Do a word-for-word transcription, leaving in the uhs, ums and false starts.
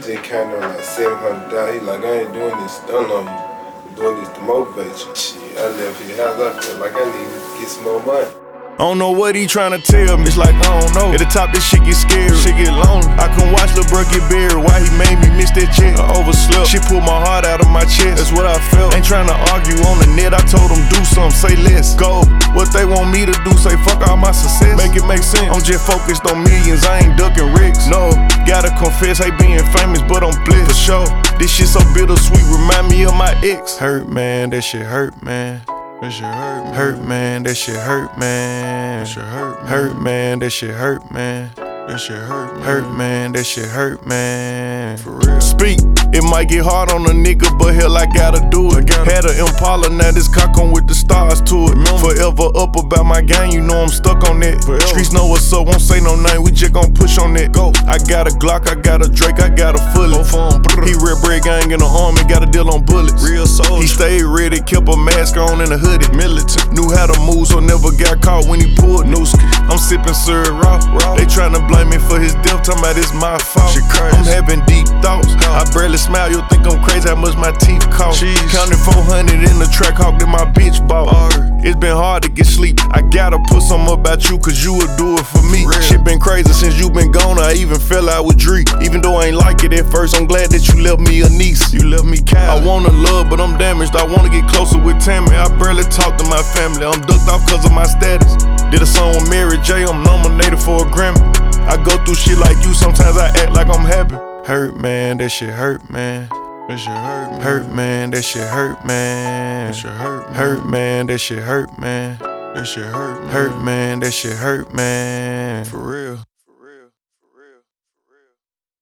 just counted on like seven hundred dollars. He like, I ain't doing this to stun on you. I'm doing this to motivate you. Shit, I left his house. I felt like I need to get some more money. I don't know what he tryna tell me, it's like I don't know. At the top this shit get scary, shit get lonely. I can watch lil' bro get buried, why he made me miss that check? I overslept, she pulled my heart out of my chest, that's what I felt. Ain't tryna argue on the net, I told them do something, say less. Go, what they want me to do, say fuck all my success. Make it make sense, I'm just focused on millions, I ain't ducking Ricks. No, gotta confess, hate being famous, but I'm blessed. For sure, this shit so bittersweet, remind me of my ex. Hurt man, that shit hurt man. That shit hurt, man. Hurt man, that shit hurt, man. That shit hurt, man. Hurt man, that shit hurt, man. That shit hurt, man. Hurt man, that shit hurt, man. For real. Speak, it might get hard on a nigga, but hell, I gotta do it. Gotta. Had an Impala, now this cock on with the stars to it. Remember. Forever up about my gang, you know I'm stuck on that. Forever. Streets know what's up, won't say no name, we just gon' push on that. Go. I got a Glock, I got a Drake, I got a Fully. He red bread gang in the army, got a deal on bullets. Real soldier. He stayed ready, kept a mask on and a hoodie. Militant. Knew how to move, so never got caught when he pulled Nooski. I'm sipping syrup raw. raw. They tryna blame me for his death, talking about it's my fault. I'm having deep thoughts. I barely smile, you'll think I'm crazy how much my teeth cost. Jeez. Counted four hundred in the track hawk that my bitch bought. It's been hard to get sleep. I gotta put something about you, cause you would do it for me. Real. Shit been crazy since you been gone, I even fell out with Dree. Even though I ain't like it at first, I'm glad that you left me a niece. You left me Kyle. I wanna love, but I'm damaged. I wanna get closer with Tammy. I barely talk to my family. I'm ducked off cause of my status. Did a song with Mary J, I'm nominated for a Grammy. I go through shit like you, sometimes I act like I'm happy. Hurt man, that shit hurt man. That shit hurt man. Hurt man, that shit hurt man. That shit hurt man. Hurt man, that shit hurt man. That shit hurt man. Hurt man, that shit hurt man. For real.